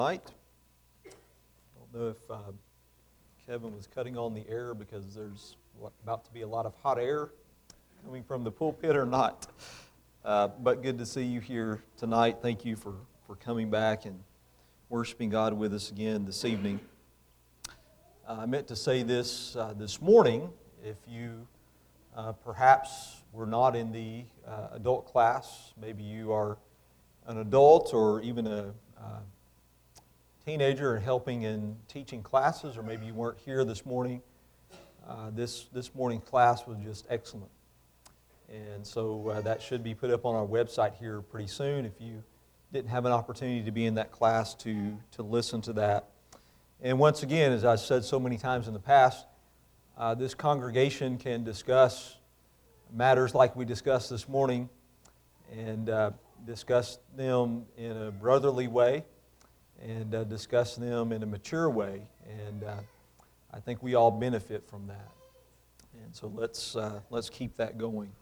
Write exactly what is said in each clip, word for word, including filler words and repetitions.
Tonight. I don't know if uh, Kevin was cutting on the air because there's what, about to be a lot of hot air coming from the pulpit or not. Uh, but good to see you here tonight. Thank you for, for coming back and worshiping God with us again this evening. Uh, I meant to say this uh, this morning. If you uh, perhaps were not in the uh, adult class, maybe you are an adult or even a uh, teenager and helping in teaching classes, or maybe you weren't here this morning. Uh, this this morning class was just excellent. And so uh, that should be put up on our website here pretty soon if you didn't have an opportunity to be in that class to, to listen to that. And once again, as I've said so many times in the past, uh, this congregation can discuss matters like we discussed this morning and uh, discuss them in a brotherly way and uh, discuss them in a mature way. And uh, I think we all benefit from that. And so let's, uh, let's keep that going.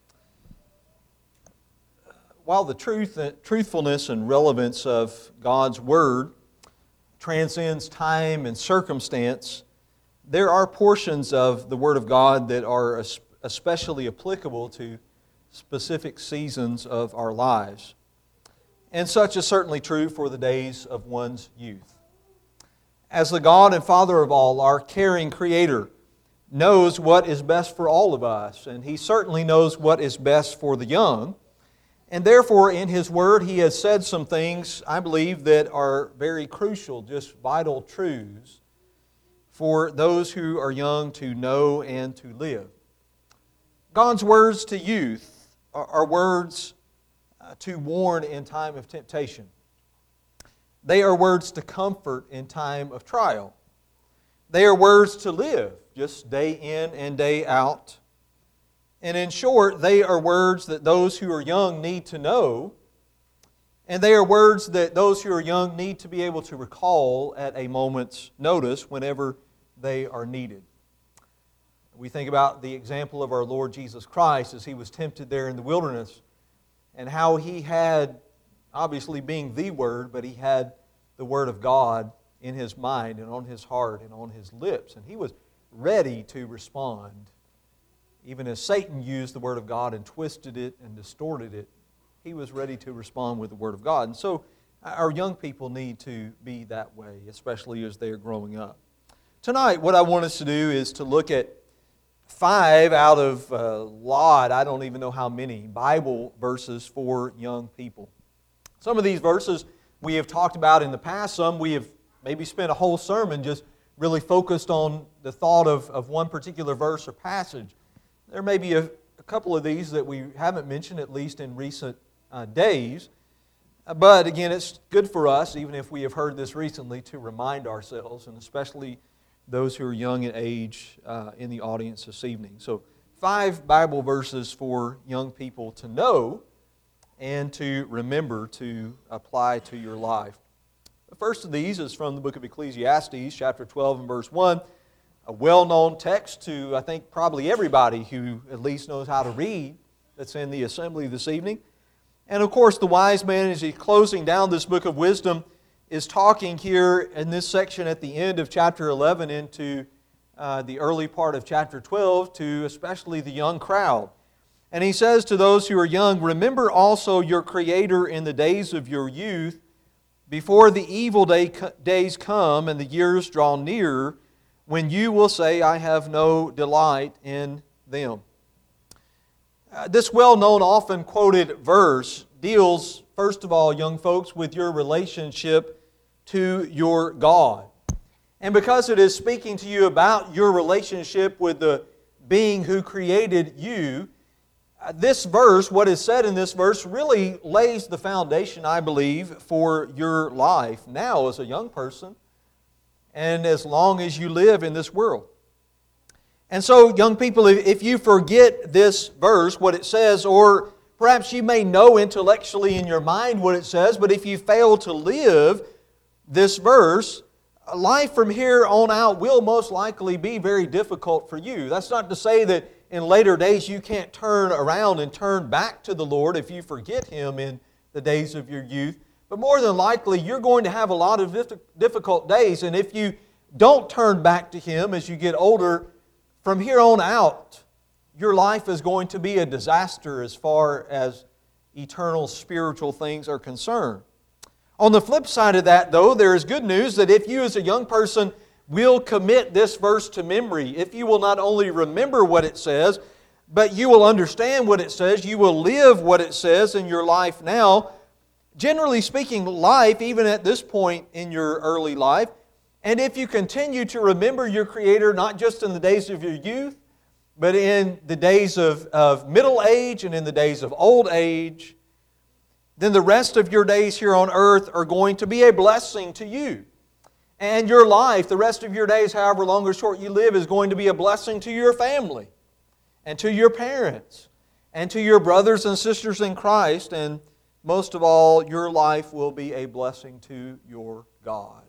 While the truth, truthfulness and relevance of God's Word transcends time and circumstance, there are portions of the Word of God that are especially applicable to specific seasons of our lives. And such is certainly true for the days of one's youth. As the God and Father of all, our caring Creator knows what is best for all of us, and He certainly knows what is best for the young. And therefore, in His Word, He has said some things, I believe, that are very crucial, just vital truths for those who are young to know and to live. God's words to youth are, are words uh, to warn in time of temptation. They are words to comfort in time of trial. They are words to live, just day in and day out. And in short, they are words that those who are young need to know, and they are words that those who are young need to be able to recall at a moment's notice whenever they are needed. We think about the example of our Lord Jesus Christ as He was tempted there in the wilderness, and how He had, obviously being the Word, but He had the Word of God in His mind and on His heart and on His lips, and He was ready to respond. Even as Satan used the Word of God and twisted it and distorted it, He was ready to respond with the Word of God. And so our young people need to be that way, especially as they are growing up. Tonight, what I want us to do is to look at five out of a lot, I don't even know how many, Bible verses for young people. Some of these verses we have talked about in the past. Some we have maybe spent a whole sermon just really focused on the thought of, of one particular verse or passage. There may be a, a couple of these that we haven't mentioned, at least in recent uh, days. But again, it's good for us, even if we have heard this recently, to remind ourselves, and especially those who are young in age uh, in the audience this evening. So, five Bible verses for young people to know and to remember to apply to your life. The first of these is from the book of Ecclesiastes, chapter twelve and verse one. A well-known text to, I think, probably everybody who at least knows how to read that's in the assembly this evening. And of course, the wise man, as he's closing down this book of wisdom, is talking here in this section at the end of chapter eleven into uh, the early part of chapter twelve to especially the young crowd. And he says to those who are young, "Remember also your Creator in the days of your youth, before the evil day, days come and the years draw near, when you will say, I have no delight in them." Uh, this well-known, often quoted verse deals, first of all, young folks, with your relationship to your God. And because it is speaking to you about your relationship with the being who created you, uh, this verse, what is said in this verse, really lays the foundation, I believe, for your life now as a young person, and as long as you live in this world. And so, young people, if you forget this verse, what it says, or perhaps you may know intellectually in your mind what it says, but if you fail to live this verse, life from here on out will most likely be very difficult for you. That's not to say that in later days you can't turn around and turn back to the Lord if you forget Him in the days of your youth. But more than likely, you're going to have a lot of difficult days. And if you don't turn back to Him as you get older, from here on out, your life is going to be a disaster as far as eternal spiritual things are concerned. On the flip side of that, though, there is good news that if you as a young person will commit this verse to memory, if you will not only remember what it says, but you will understand what it says, you will live what it says in your life now. Generally speaking, life, even at this point in your early life, and if you continue to remember your Creator, not just in the days of your youth, but in the days of, of middle age and in the days of old age, then the rest of your days here on earth are going to be a blessing to you. And your life, the rest of your days, however long or short you live, is going to be a blessing to your family and to your parents and to your brothers and sisters in Christ. And most of all, your life will be a blessing to your God.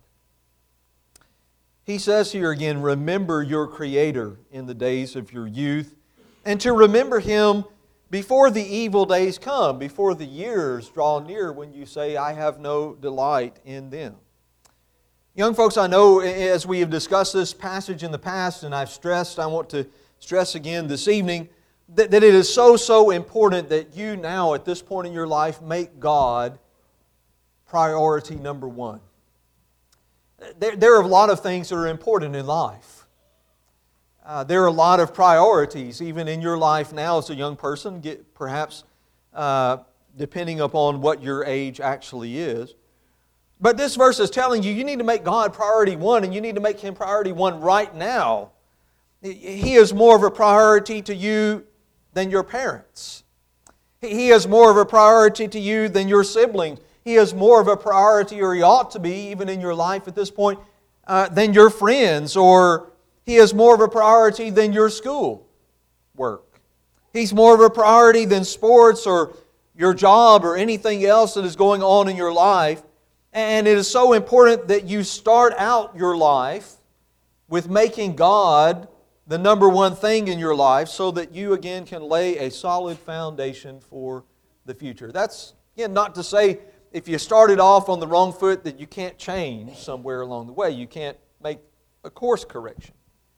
He says here again, remember your Creator in the days of your youth, and to remember Him before the evil days come, before the years draw near when you say, I have no delight in them. Young folks, I know as we have discussed this passage in the past, and I've stressed, I want to stress again this evening, that, that it is so, so important that you now at this point in your life make God priority number one. There, there are a lot of things that are important in life. Uh, there are a lot of priorities, even in your life now as a young person, get, perhaps uh, depending upon what your age actually is. But this verse is telling you, you need to make God priority one, and you need to make Him priority one right now. He is more of a priority to you than your parents. He is more of a priority to you than your siblings. He is more of a priority, or He ought to be, even in your life at this point, uh, than your friends, or He is more of a priority than your school work. He's more of a priority than sports or your job or anything else that is going on in your life. And it is so important that you start out your life with making God the number one thing in your life so that you again can lay a solid foundation for the future. That's, again, not to say if you started off on the wrong foot that you can't change somewhere along the way. You can't make a course correction.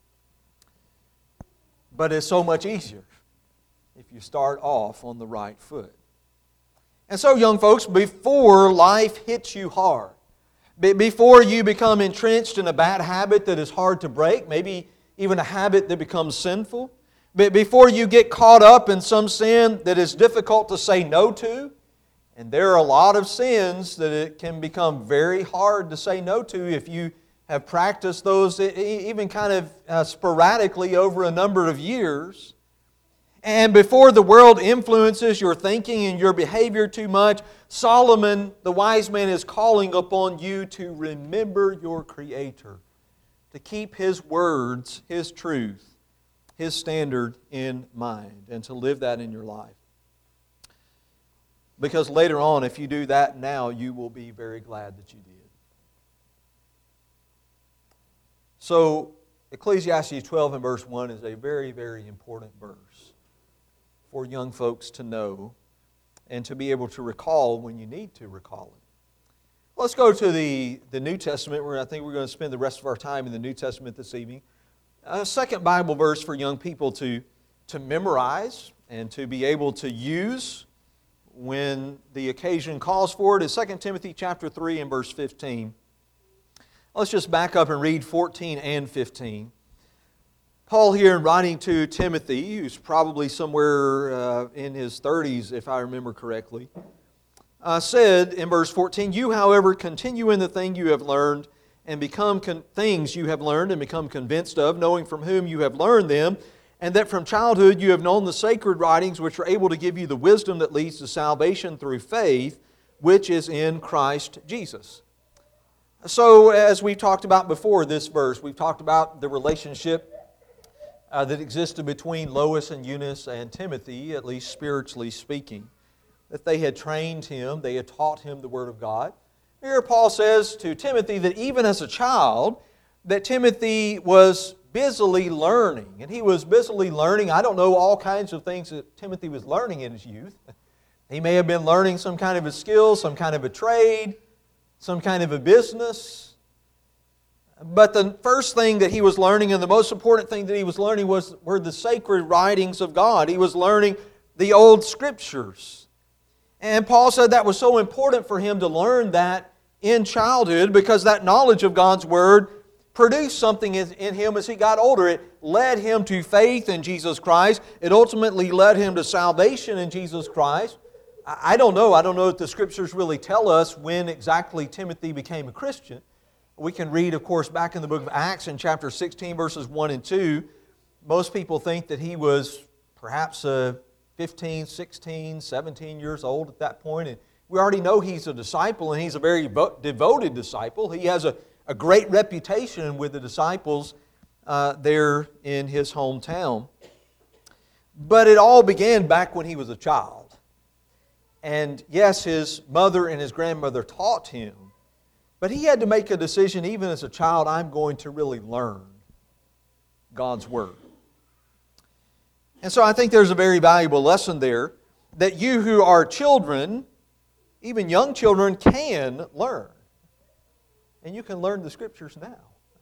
But it's so much easier if you start off on the right foot. And so, young folks, before life hits you hard, before you become entrenched in a bad habit that is hard to break, maybe even a habit that becomes sinful, before you get caught up in some sin that is difficult to say no to, and there are a lot of sins that it can become very hard to say no to if you have practiced those even kind of uh, sporadically over a number of years. And before the world influences your thinking and your behavior too much, Solomon, the wise man, is calling upon you to remember your Creator, to keep His words, His truth, His standard in mind, and to live that in your life. Because later on, if you do that now, you will be very glad that you did. So, Ecclesiastes twelve and verse one is a very, very important verse for young folks to know and to be able to recall when you need to recall it. Let's go to the, the New Testament, where I think we're going to spend the rest of our time in the New Testament this evening. A second Bible verse for young people to, to memorize and to be able to use when the occasion calls for it is Second Timothy chapter three and verse fifteen. Let's just back up and read fourteen and fifteen. Paul here, writing to Timothy, who's probably somewhere uh, in his thirties, if I remember correctly, uh, said in verse fourteen, "You, however, continue in the thing you have learned, and become con- things you have learned and become convinced of, knowing from whom you have learned them, and that from childhood you have known the sacred writings, which are able to give you the wisdom that leads to salvation through faith, which is in Christ Jesus." So, as we talked about before this verse, we've talked about the relationship uh, that existed between Lois and Eunice and Timothy, at least spiritually speaking. That they had trained him, they had taught him the Word of God. Here Paul says to Timothy that even as a child, that Timothy was busily learning. And he was busily learning, I don't know, all kinds of things that Timothy was learning in his youth. He may have been learning some kind of a skill, some kind of a trade, some kind of a business. But the first thing that he was learning, and the most important thing that he was learning, was were the sacred writings of God. He was learning the old Scriptures. And Paul said that was so important for him to learn that in childhood, because that knowledge of God's Word produced something in him as he got older. It led him to faith in Jesus Christ. It ultimately led him to salvation in Jesus Christ. I don't know. I don't know if the Scriptures really tell us when exactly Timothy became a Christian. We can read, of course, back in the book of Acts in chapter sixteen, verses one and two. Most people think that he was perhaps uh, fifteen, sixteen, seventeen years old at that point. And we already know he's a disciple, and he's a very devoted disciple. He has a, a great reputation with the disciples uh, there in his hometown. But it all began back when he was a child. And yes, his mother and his grandmother taught him, but he had to make a decision even as a child, I'm going to really learn God's Word. And so I think there's a very valuable lesson there that you who are children, even young children, can learn. And you can learn the Scriptures now.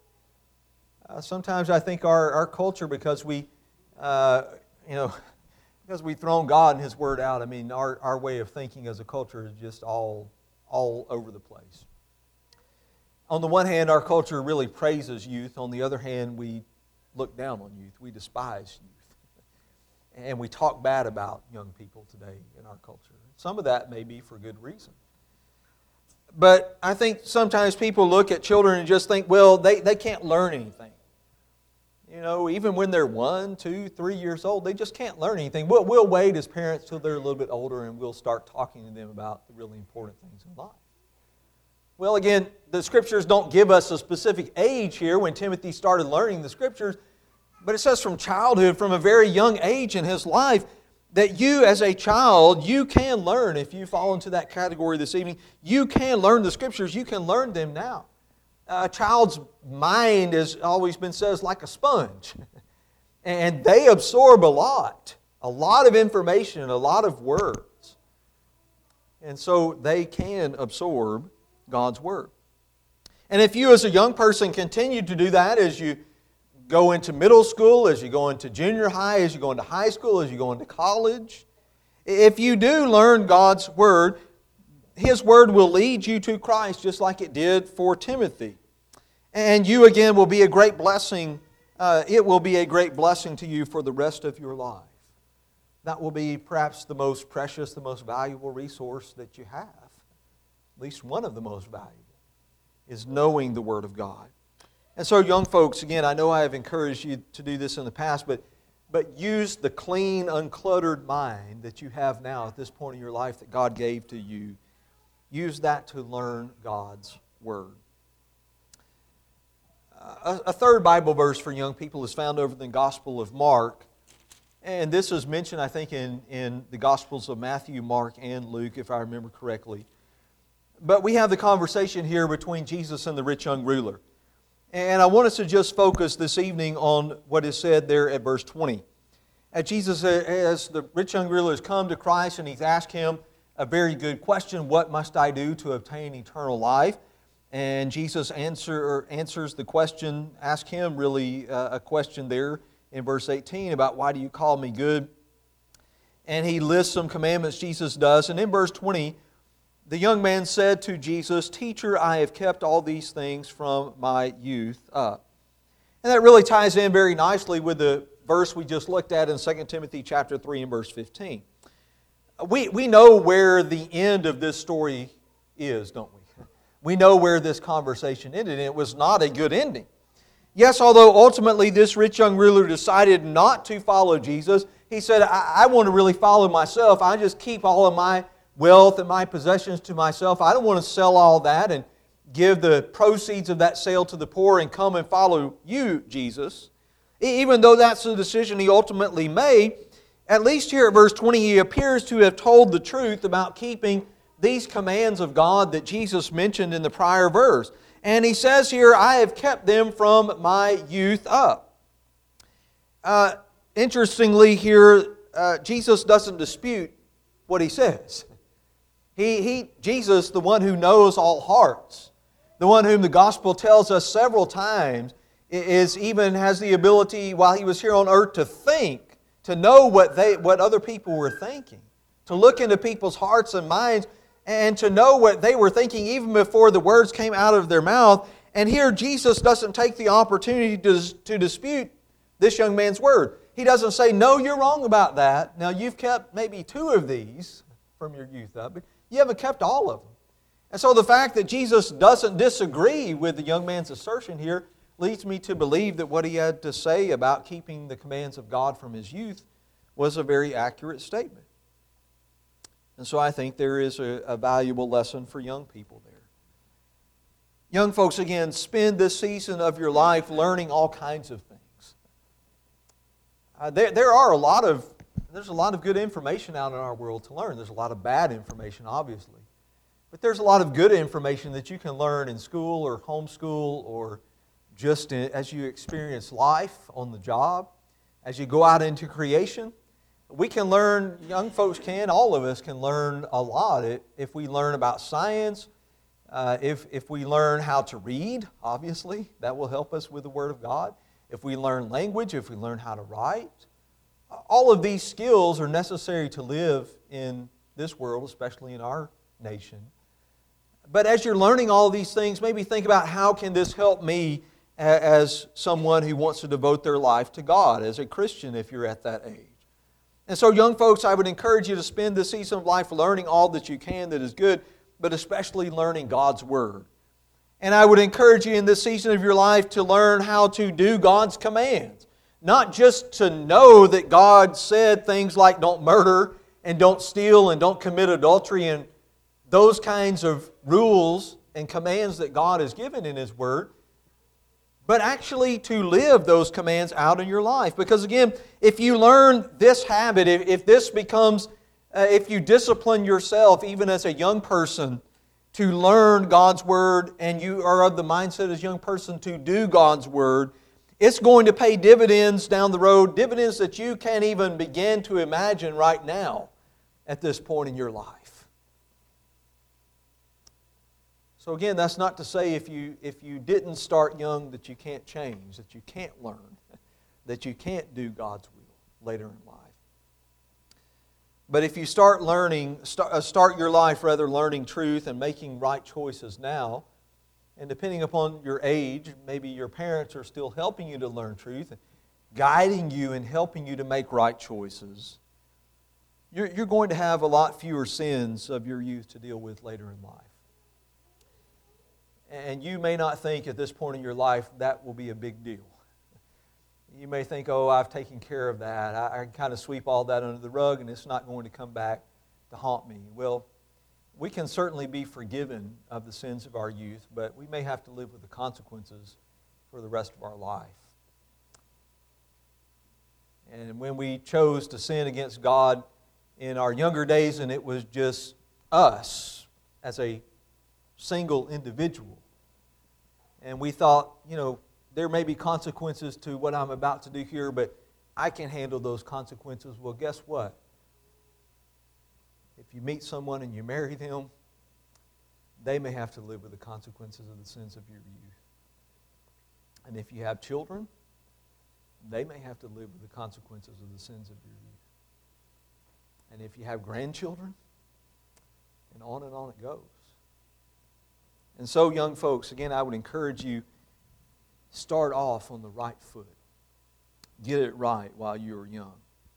Uh, sometimes I think our, our culture, because we, uh, you know, because we've thrown God and His Word out, I mean, our, our way of thinking as a culture is just all, all over the place. On the one hand, our culture really praises youth. On the other hand, we look down on youth. We despise youth. And we talk bad about young people today in our culture. Some of that may be for good reason. But I think sometimes people look at children and just think, well, they, they can't learn anything. You know, even when they're one, two, three years old, they just can't learn anything. We'll, we'll wait as parents till they're a little bit older and we'll start talking to them about the really important things in life. Well, again, the Scriptures don't give us a specific age here when Timothy started learning the Scriptures, but it says from childhood, from a very young age in his life, that you as a child, you can learn. If you fall into that category this evening, you can learn the Scriptures. You can learn them now. A child's mind, has always been said, is like a sponge. And they absorb a lot. A lot of information, a lot of words. And so they can absorb God's Word. And if you as a young person continue to do that as you go into middle school, as you go into junior high, as you go into high school, as you go into college, if you do learn God's Word, His Word will lead you to Christ just like it did for Timothy. And you again will be a great blessing. Uh, it will be a great blessing to you for the rest of your life. That will be perhaps the most precious, the most valuable resource that you have. At least one of the most valuable is knowing the Word of God. And so young folks, again, I know I have encouraged you to do this in the past, but, but use the clean, uncluttered mind that you have now at this point in your life that God gave to you. Use that to learn God's Word. Uh, a, a third Bible verse for young people is found over in the Gospel of Mark. And this is mentioned, I think, in, in the Gospels of Matthew, Mark, and Luke, if I remember correctly. But we have the conversation here between Jesus and the rich young ruler. And I want us to just focus this evening on what is said there at verse twenty. As Jesus, as the rich young ruler has come to Christ and he's asked him a very good question, what must I do to obtain eternal life? And Jesus answer, answers the question, ask him really uh, a question there in verse eighteen about why do you call me good? And he lists some commandments Jesus does. And in verse twenty, the young man said to Jesus, Teacher, I have kept all these things from my youth up. And that really ties in very nicely with the verse we just looked at in Second Timothy chapter three and verse fifteen. We, we know where the end of this story is, don't we? We know where this conversation ended, and it was not a good ending. Yes, although ultimately this rich young ruler decided not to follow Jesus, he said, I, I want to really follow myself. I just keep all of my wealth and my possessions to myself. I don't want to sell all that and give the proceeds of that sale to the poor and come and follow you, Jesus. Even though that's the decision he ultimately made, at least here at verse twenty, he appears to have told the truth about keeping these commands of God that Jesus mentioned in the prior verse. And he says here, I have kept them from my youth up. Uh, interestingly here, uh, Jesus doesn't dispute what He says. He, he, Jesus, the one who knows all hearts, the one whom the Gospel tells us several times, is even has the ability, while He was here on earth, to think, to know what they, what other people were thinking, to look into people's hearts and minds, and to know what they were thinking even before the words came out of their mouth. And here Jesus doesn't take the opportunity to, to dispute this young man's word. He doesn't say, no, you're wrong about that. Now, you've kept maybe two of these from your youth up, but you haven't kept all of them. And so the fact that Jesus doesn't disagree with the young man's assertion here leads me to believe that what he had to say about keeping the commands of God from his youth was a very accurate statement. And so I think there is a, a valuable lesson for young people there. Young folks, again, spend this season of your life learning all kinds of things. Uh, there, there are a lot of, there's a lot of good information out in our world to learn. There's a lot of bad information, obviously. But there's a lot of good information that you can learn in school or homeschool or just in, as you experience life on the job, as you go out into creation. We can learn, young folks can, all of us can learn a lot if we learn about science, uh, if, if we learn how to read, obviously, that will help us with the Word of God. If we learn language, if we learn how to write. All of these skills are necessary to live in this world, especially in our nation. But as you're learning all these things, maybe think about how can this help me as someone who wants to devote their life to God, as a Christian if you're at that age. And so young folks, I would encourage you to spend this season of life learning all that you can that is good, but especially learning God's Word. And I would encourage you in this season of your life to learn how to do God's commands. Not just to know that God said things like don't murder and don't steal and don't commit adultery and those kinds of rules and commands that God has given in His Word, but actually to live those commands out in your life. Because again, if you learn this habit, if, if this becomes, uh, if you discipline yourself even as a young person to learn God's Word and you are of the mindset as a young person to do God's Word, it's going to pay dividends down the road, dividends that you can't even begin to imagine right now at this point in your life. So again, that's not to say if you, if you didn't start young that you can't change, that you can't learn, that you can't do God's will later in life. But if you start learning, start, start your life rather learning truth and making right choices now, and depending upon your age, maybe your parents are still helping you to learn truth, and guiding you and helping you to make right choices, you're, you're going to have a lot fewer sins of your youth to deal with later in life. And you may not think at this point in your life that will be a big deal. You may think, oh, I've taken care of that. I, I can kind of sweep all that under the rug and it's not going to come back to haunt me. Well, we can certainly be forgiven of the sins of our youth, but we may have to live with the consequences for the rest of our life. And when we chose to sin against God in our younger days and it was just us as a single individual, and we thought, you know, there may be consequences to what I'm about to do here, but I can handle those consequences. Well, guess what? If you meet someone and you marry them, they may have to live with the consequences of the sins of your youth. And if you have children, they may have to live with the consequences of the sins of your youth. And if you have grandchildren, and on and on it goes. And so, young folks, again, I would encourage you, start off on the right foot. Get it right while you're young.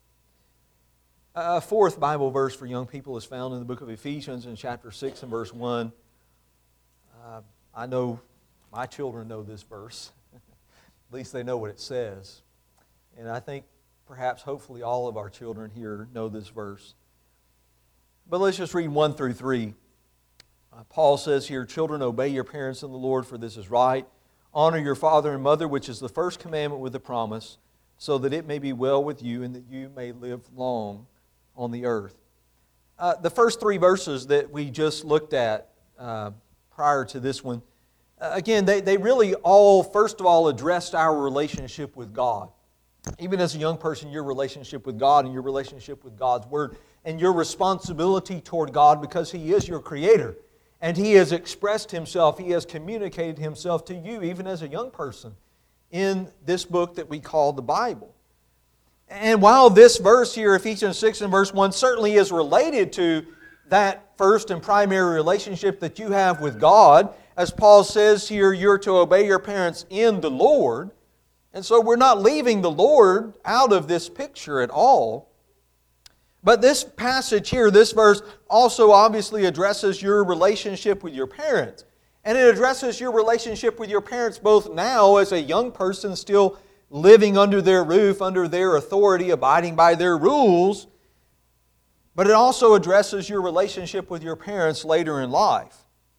A fourth Bible verse for young people is found in the book of Ephesians in chapter six and verse one. Uh, I know my children know this verse. At least they know what it says. And I think perhaps, hopefully, all of our children here know this verse. But let's just read one through three. Uh, Paul says here, children, obey your parents in the Lord, for this is right. Honor your father and mother, which is the first commandment with a promise, so that it may be well with you and that you may live long on the earth. Uh, the first three verses that we just looked at uh, prior to this one, uh, again, they, they really all, first of all, addressed our relationship with God. Even as a young person, your relationship with God and your relationship with God's Word. and your responsibility toward God because He is your Creator. And He has expressed Himself, He has communicated Himself to you even as a young person in this book that we call the Bible. And while this verse here, Ephesians six and verse one, certainly is related to that first and primary relationship that you have with God, as Paul says here, you're to obey your parents in the Lord. And so we're not leaving the Lord out of this picture at all. But this passage here, this verse, also obviously addresses your relationship with your parents. And it addresses your relationship with your parents both now as a young person still living under their roof, under their authority, abiding by their rules. But it also addresses your relationship with your parents later in life.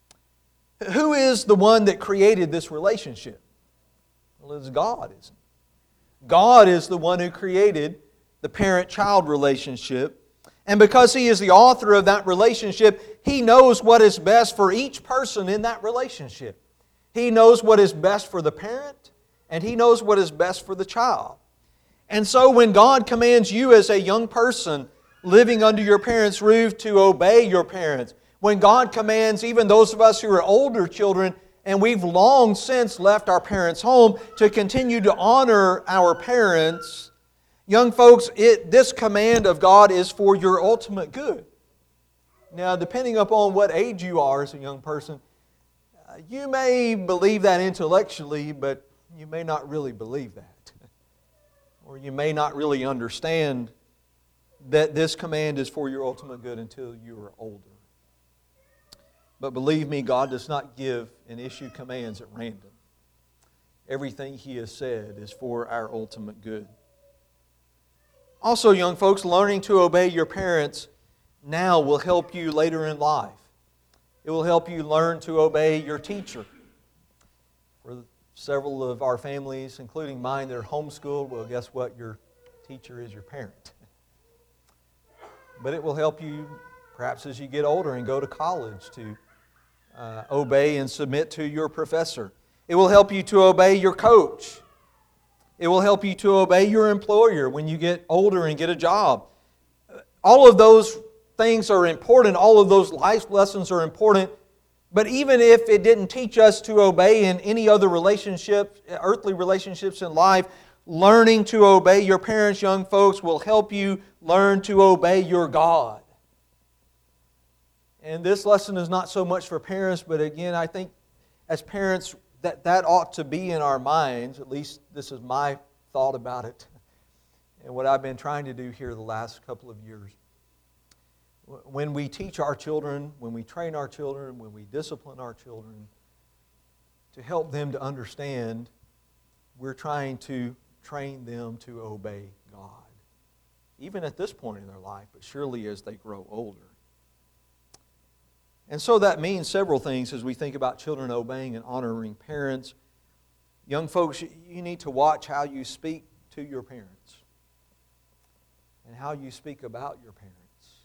Who is the one that created this relationship? Well, it's God, isn't it? God is the one who created the parent-child relationship. And because He is the author of that relationship, He knows what is best for each person in that relationship. He knows what is best for the parent, and He knows what is best for the child. And so when God commands you as a young person living under your parents' roof to obey your parents, when God commands even those of us who are older children and we've long since left our parents' home to continue to honor our parents, young folks, it, this command of God is for your ultimate good. Now, depending upon what age you are as a young person, uh, you may believe that intellectually, but you may not really believe that. Or you may not really understand that this command is for your ultimate good until you are older. But believe me, God does not give and issue commands at random. Everything He has said is for our ultimate good. Also, young folks, learning to obey your parents now will help you later in life. It will help you learn to obey your teacher. For several of our families, including mine, that are homeschooled, well, guess what? Your teacher is your parent. But it will help you, perhaps as you get older and go to college, to uh, obey and submit to your professor. It will help you to obey your coach. It will help you to obey your employer when you get older and get a job. All of those things are important. All of those life lessons are important. But even if it didn't teach us to obey in any other relationship, earthly relationships in life, learning to obey your parents, young folks, will help you learn to obey your God. And this lesson is not so much for parents, but again, I think as parents, that, that ought to be in our minds. At least this is my thought about it and what I've been trying to do here the last couple of years. When we teach our children, when we train our children, when we discipline our children, to help them to understand, we're trying to train them to obey God. Even at this point in their life, but surely as they grow older. And so that means several things as we think about children obeying and honoring parents. Young folks, you need to watch how you speak to your parents and how you speak about your parents.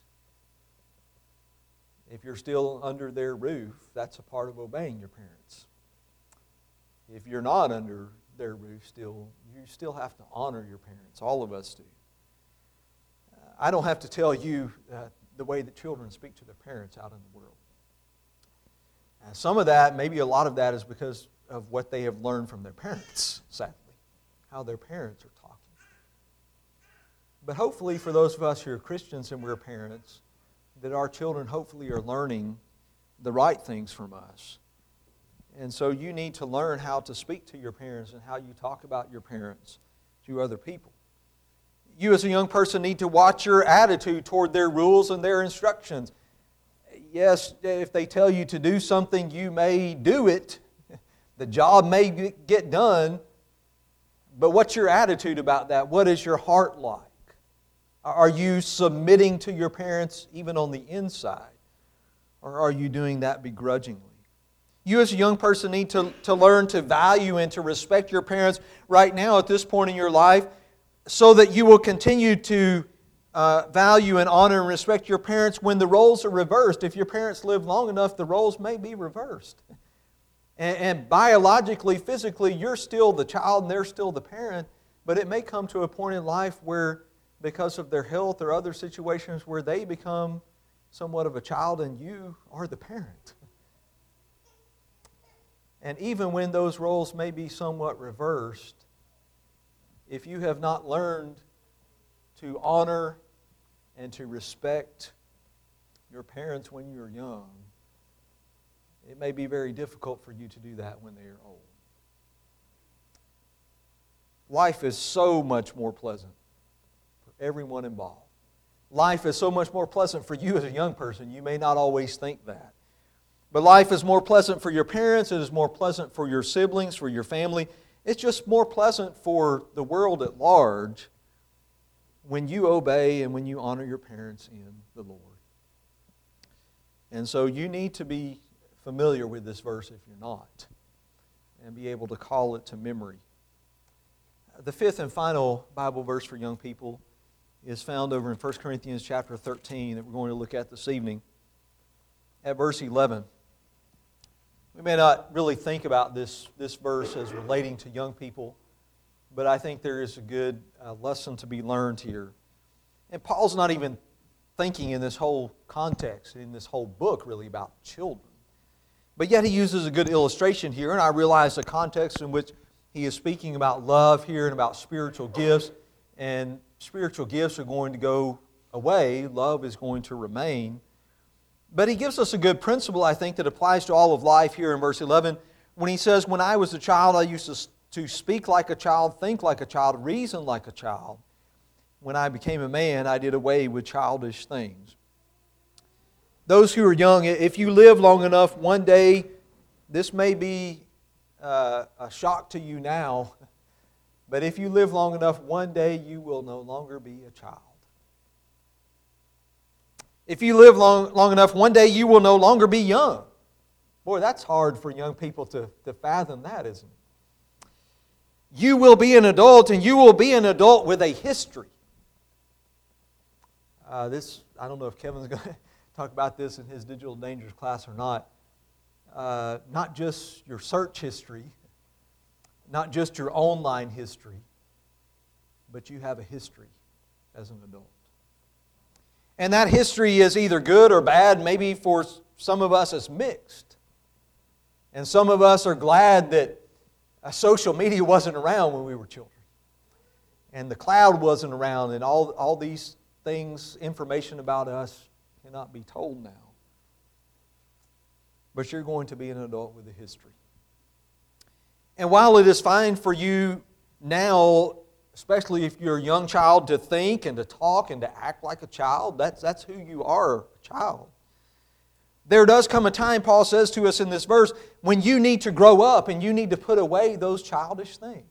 If you're still under their roof, that's a part of obeying your parents. If you're not under their roof still, you still have to honor your parents. All of us do. Uh, I don't have to tell you uh, the way that children speak to their parents out in the world. Uh, some of that, maybe a lot of that, is because of what they have learned from their parents, sadly, how their parents are talking. But hopefully for those of us who are Christians and we're parents, that our children hopefully are learning the right things from us. And so you need to learn how to speak to your parents and how you talk about your parents to other people. You as a young person need to watch your attitude toward their rules and their instructions. Yes, if they tell you to do something, you may do it. The job may get done. But what's your attitude about that? What is your heart like? Are you submitting to your parents even on the inside? Or are you doing that begrudgingly? You as a young person need to, to learn to value and to respect your parents right now at this point in your life so that you will continue to uh, value and honor and respect your parents when the roles are reversed. If your parents live long enough, the roles may be reversed. And, and biologically, physically, you're still the child and they're still the parent, but it may come to a point in life where because of their health or other situations where they become somewhat of a child and you are the parent. And even when those roles may be somewhat reversed, if you have not learned to honor and to respect your parents when you're young, it may be very difficult for you to do that when they are old. Life is so much more pleasant for everyone involved. Life is so much more pleasant for you as a young person. You may not always think that. But life is more pleasant for your parents. It is more pleasant for your siblings, for your family. It's just more pleasant for the world at large when you obey and when you honor your parents in the Lord. And so you need to be familiar with this verse if you're not, and be able to call it to memory. The fifth and final Bible verse for young people is found over in First Corinthians chapter thirteen that we're going to look at this evening. At verse eleven. We may not really think about this, this verse as relating to young people, but I think there is a good uh, lesson to be learned here. And Paul's not even thinking in this whole context, in this whole book really, about children. But yet he uses a good illustration here, and I realize the context in which he is speaking about love here and about spiritual gifts, and spiritual gifts are going to go away, love is going to remain. But he gives us a good principle, I think, that applies to all of life here in verse eleven when he says, when I was a child, I used to, to speak like a child, think like a child, reason like a child. When I became a man, I did away with childish things. Those who are young, if you live long enough, one day, this may be uh, a shock to you now, but if you live long enough, one day you will no longer be a child. If you live long, long enough, one day you will no longer be young. Boy, that's hard for young people to, to fathom that, isn't it? You will be an adult, and you will be an adult with a history. Uh, this, I don't know if Kevin's going to talk about this in his Digital Dangers class or not. Uh, not just your search history, not just your online history, but you have a history as an adult. And that history is either good or bad. Maybe for some of us it's mixed. And some of us are glad that social media wasn't around when we were children. And the cloud wasn't around, and all, all these things, information about us cannot be told now. But you're going to be an adult with a history. And while it is fine for you now, especially if you're a young child, to think and to talk and to act like a child, that's, that's who you are, a child. There does come a time, Paul says to us in this verse, when you need to grow up and you need to put away those childish things.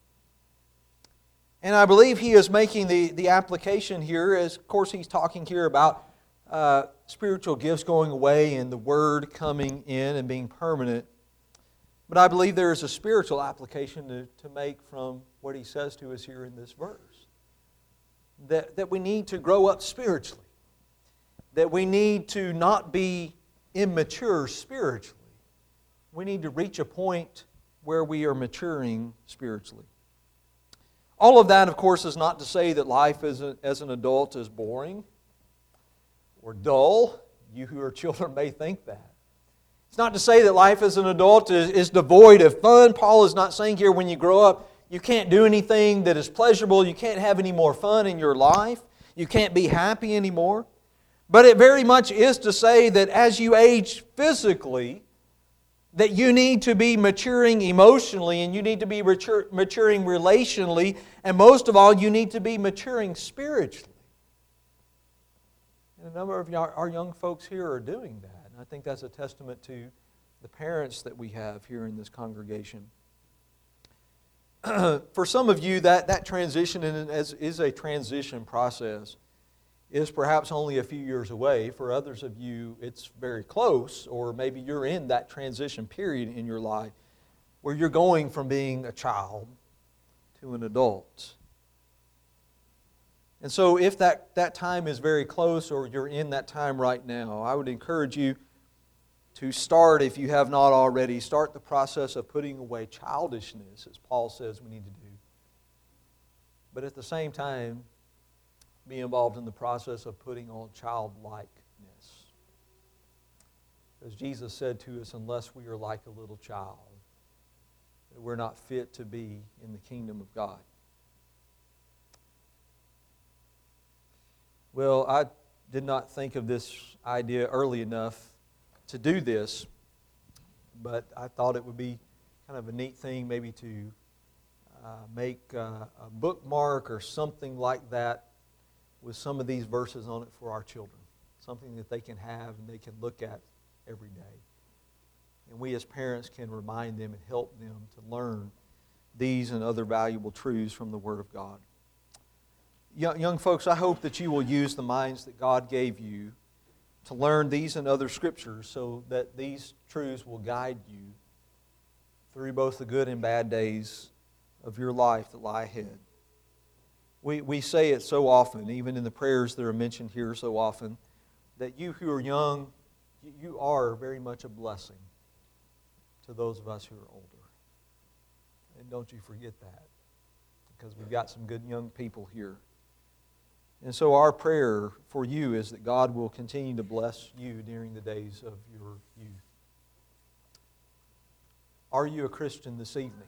And I believe he is making the, the application here, as of course he's talking here about uh, spiritual gifts going away and the Word coming in and being permanent. But I believe there is a spiritual application to, to make from what he says to us here in this verse. That, that we need to grow up spiritually. That we need to not be immature spiritually. We need to reach a point where we are maturing spiritually. All of that, of course, is not to say that life as, a, as an adult is boring or dull. You who are children may think that. It's not to say that life as an adult is, is devoid of fun. Paul is not saying here when you grow up, you can't do anything that is pleasurable. You can't have any more fun in your life. You can't be happy anymore. But it very much is to say that as you age physically, that you need to be maturing emotionally, and you need to be mature, maturing relationally, and most of all, you need to be maturing spiritually. And a number of our, our young folks here are doing that. And I think that's a testament to the parents that we have here in this congregation. For some of you, that, that transition is a transition process. Is perhaps only a few years away. For others of you, it's very close, or maybe you're in that transition period in your life where you're going from being a child to an adult. And so if that, that time is very close, or you're in that time right now, I would encourage you to start, if you have not already, start the process of putting away childishness, as Paul says we need to do. But at the same time, be involved in the process of putting on childlikeness. As Jesus said to us, unless we are like a little child, we're not fit to be in the kingdom of God. Well, I did not think of this idea early enough to do this, but I thought it would be kind of a neat thing maybe to uh, make uh, a bookmark or something like that with some of these verses on it for our children. Something that they can have and they can look at every day. And we as parents can remind them and help them to learn these and other valuable truths from the Word of God. Young, young folks, I hope that you will use the minds that God gave you to learn these and other scriptures so that these truths will guide you through both the good and bad days of your life that lie ahead. We, we say it so often, even in the prayers that are mentioned here so often, that you who are young, you are very much a blessing to those of us who are older. And don't you forget that, because we've got some good young people here. And so our prayer for you is that God will continue to bless you during the days of your youth. Are you a Christian this evening?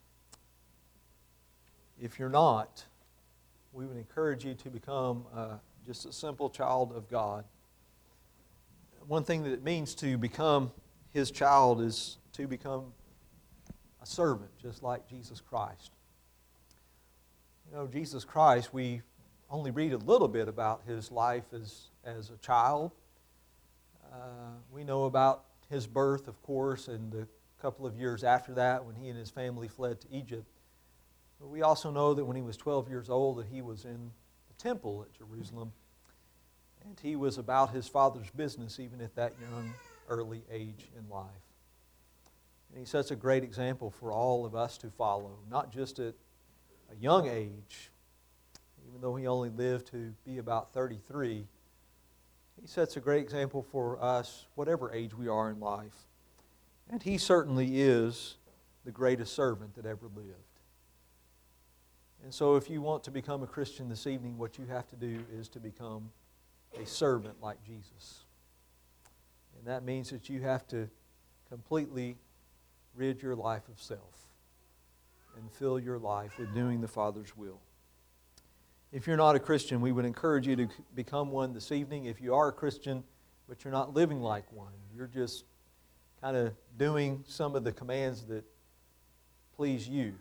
If you're not, we would encourage you to become uh, just a simple child of God. One thing that it means to become His child is to become a servant, just like Jesus Christ. You know, Jesus Christ, we only read a little bit about His life as, as a child. Uh, we know about His birth, of course, and the couple of years after that when He and His family fled to Egypt. But we also know that when He was twelve years old that He was in the temple at Jerusalem, and He was about His Father's business even at that young, early age in life. And He sets a great example for all of us to follow, not just at a young age. Even though He only lived to be about thirty-three, He sets a great example for us, whatever age we are in life. And He certainly is the greatest servant that ever lived. And so if you want to become a Christian this evening, what you have to do is to become a servant like Jesus. And that means that you have to completely rid your life of self and fill your life with doing the Father's will. If you're not a Christian, we would encourage you to become one this evening. If you are a Christian, but you're not living like one, you're just kind of doing some of the commands that please you,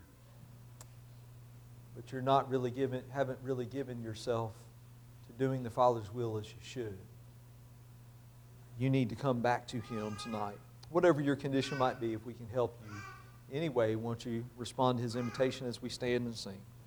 but you're not really given, haven't really given yourself to doing the Father's will as you should, you need to come back to Him tonight. Whatever your condition might be, if we can help you anyway, won't you respond to His invitation as we stand and sing?